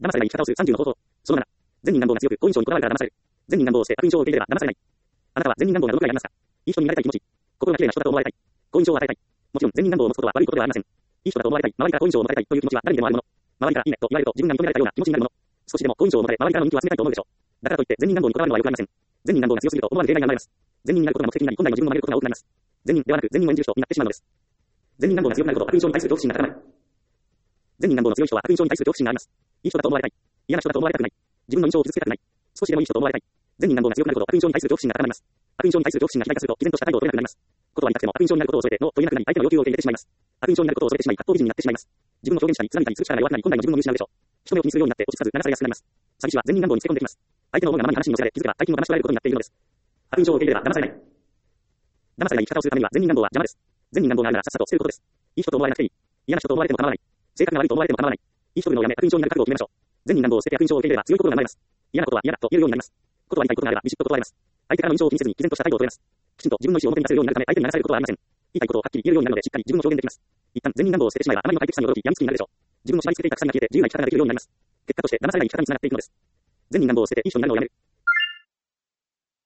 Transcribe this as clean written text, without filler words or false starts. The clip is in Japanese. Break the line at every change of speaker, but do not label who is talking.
騙されない生き方をする30の方法。その7。善人願望が強く、好印象にこだわるから騙される。善人願望をして悪印象を受け入れれば騙されない。あなたは善人願望がどのくらいありますか？いい人になりたい気持ち。心が綺麗な人だと思われたい。好印象を与えたい。もちろん善人願望を持つことは悪いことではありません。いい人だと思われたい、周りから好印象を持たれたいという気持ちは誰にでもあるもの。周りからいいねと言われると自分が認められたような気持ちになるもの。少しでも好印象を持たれ、周りからの人気を集めたいと思うでしょう。だからといって善人願望にこだわるのは良くありません。善人願望が強すぎると思わぬ弊害が生まれます。善人になることが目的になり、本来の自分を曲げることが多くなります。善人ではなく善人を演じる人になってしまうのです。善人願望が強くなること、悪印象に対する恐怖心が高まる。善人願望の強い人は悪印象に対する恐怖心があります。いい人だと思われたい。嫌な人だと思われたくない。自分の印象を傷つけたくない。少しでもいい人と思われたい。善人願望が強くなること、悪印象に対する恐怖心が高まります。悪印象に対する恐怖心が肥大化すると、毅然とした態度を取れなくなります。ことは言いたくても悪印象になることを恐れて、ノーと言えなくなり、相手の要求を受け入れてしまいます。悪印象になることを恐れてしまい、格好美人になってしまいます。自分を表現したり、貫いたりする力が弱くなり、本来の自分を見失うでしょう。人目を気にするようになって落ち着かず、流されやすくなります。詐欺師は善人願望につけ込んできます。相手の思いがままに話に乗せられ、気づけば大金を騙し取られることになっているのです。悪印象を受け入れれば騙されない。騙されない生き方をするためには善人願望は邪魔です。善人願望があるならさっさと捨てることです。いい人と思われなくていい。嫌な人と思われても構わない。性格が悪いと思われても構わない。いい人というのをやめ、悪印象になる覚悟を決めましょう。善人願望を捨てて悪印象を受け入れれば強い心が生まれます。嫌なことは嫌だと言えるようになります。ことは言いたいことがあればビシッと断れます。相手からの印象を気にせずに毅然とした態度を取れます。きちんと自分の意思を表に出せるようになるため、相手に流されることはありません。言いたいことをはっきり言えるようになるので、しっかり自分を表現できます。一旦善人願望を捨ててしまえば、あまりの快適さに驚き、病みつきになるでしょう。自分の縛り付けていた鎖が消えて、自由な生き方ができるようになります。結果として騙されない生き方につながっていくのです。善人願望を捨てていい人になるのをやめる。